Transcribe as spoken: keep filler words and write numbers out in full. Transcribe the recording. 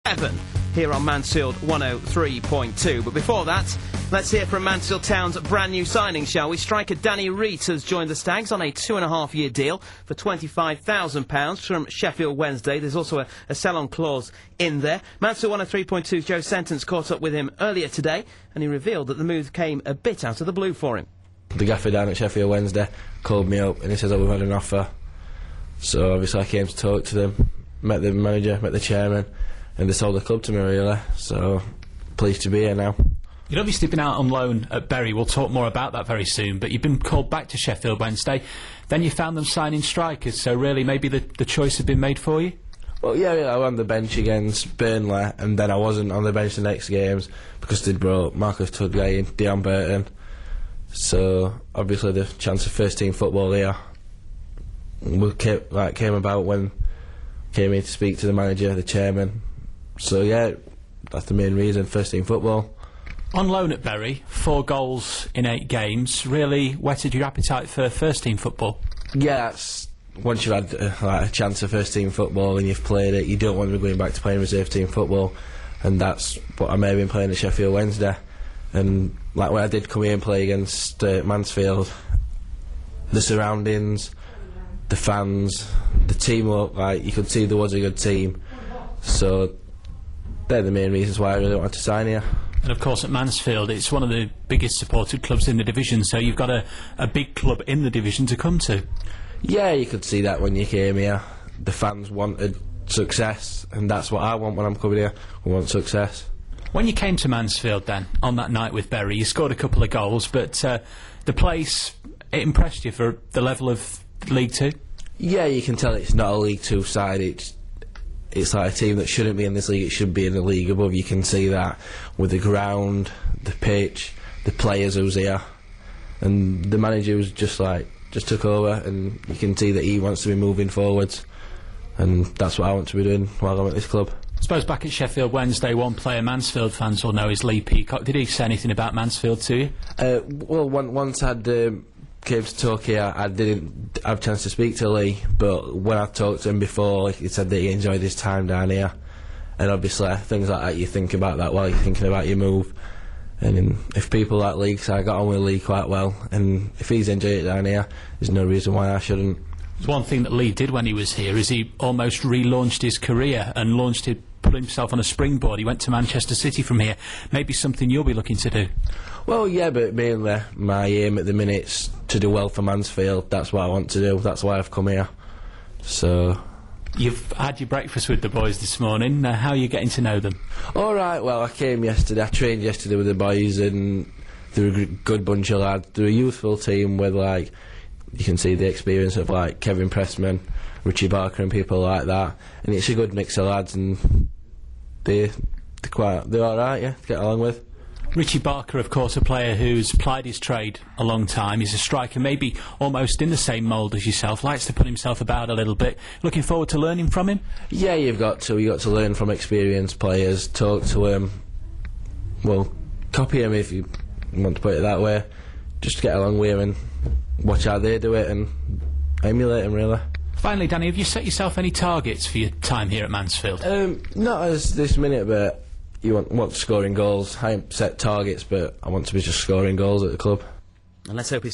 Seven here on Mansfield one oh three point two. But before that, let's hear from Mansfield Town's brand new signing, shall we? Striker Danny Reed has joined the Stags on a two and a half year deal for twenty-five thousand pounds from Sheffield Wednesday. There's also a, a sell-on clause in there. Mansfield one oh three point two's Joe Sentence caught up with him earlier today, and he revealed that the move came a bit out of the blue for him. The gaffer down at Sheffield Wednesday called me up and he says, oh, we've had an offer. So obviously I came to talk to them, met the manager, met the chairman, and they sold the club to me, really. So pleased to be here now. You've obviously been out on loan at Bury. We'll talk more about that very soon. But you've been called back to Sheffield Wednesday. Then you found them signing strikers. So really, maybe the, the choice had been made for you? Well, yeah, yeah, I was on the bench against Burnley, and then I wasn't on the bench the next games because they'd brought Marcus Tudgay and Dion Burton. So obviously the chance of first team football here came, like, came about when I came in to speak to the manager, the chairman. So yeah, that's the main reason, first team football. On loan at Bury, four goals in eight games, really whetted your appetite for first team football? Yeah, that's, once you've had uh, like, a chance of first team football and you've played it, you don't want to be going back to playing reserve team football, and that's what I may have been playing at Sheffield Wednesday. And like when I did come here and play against uh, Mansfield, the surroundings, the fans, the teamwork, like you could see there was a good team. So they're the main reasons why I really wanted to sign here. And of course at Mansfield it's one of the biggest supported clubs in the division, so you've got a, a big club in the division to come to. Yeah, you could see that when you came here. The fans wanted success, and that's what I want when I'm coming here. We want success. When you came to Mansfield then, on that night with Bury, you scored a couple of goals, but uh, the place, it impressed you for the level of League Two? Yeah, you can tell it's not a League Two side. It's It's like a team that shouldn't be in this league, it should be in the league above. You can see that with the ground, the pitch, the players who's here, and the manager was just like, just took over, and you can see that he wants to be moving forwards, and that's what I want to be doing while I'm at this club. I suppose back at Sheffield Wednesday, one player Mansfield fans will know is Lee Peacock. Did he say anything about Mansfield to you? Uh, well, one, once I'd um, came to talk here, I didn't have a chance to speak to Lee, but when I talked to him before, he said that he enjoyed his time down here. And obviously things like that, you think about that while you're thinking about your move. And if people like Lee, because I got on with Lee quite well, and if he's enjoyed it down here, there's no reason why I shouldn't. One thing that Lee did when he was here is he almost relaunched his career and launched it, put himself on a springboard. He went to Manchester City from here. Maybe something you'll be looking to do? Well, yeah, but mainly my aim at the minute's to do well for Mansfield. That's what I want to do. That's why I've come here. So you've had your breakfast with the boys this morning. Uh, how are you getting to know them? All right. Well, I came yesterday. I trained yesterday with the boys, and they're a good bunch of lads. They're a youthful team with, like, you can see the experience of like Kevin Pressman, Richie Barker, and people like that. And it's a good mix of lads, and they they're quite they're all right. Yeah, to get along with. Richie Barker, of course, a player who's plied his trade a long time. He's a striker, maybe almost in the same mould as yourself, likes to put himself about a little bit. Looking forward to learning from him? Yeah, you've got to. You've got to learn from experienced players, talk to him, well, copy him if you want to put it that way. Just get along with him and watch how they do it and emulate him, really. Finally, Danny, have you set yourself any targets for your time here at Mansfield? Um, not as this minute, but you want, want scoring goals. I haven't set targets, but I want to be just scoring goals at the club. And let's hope it's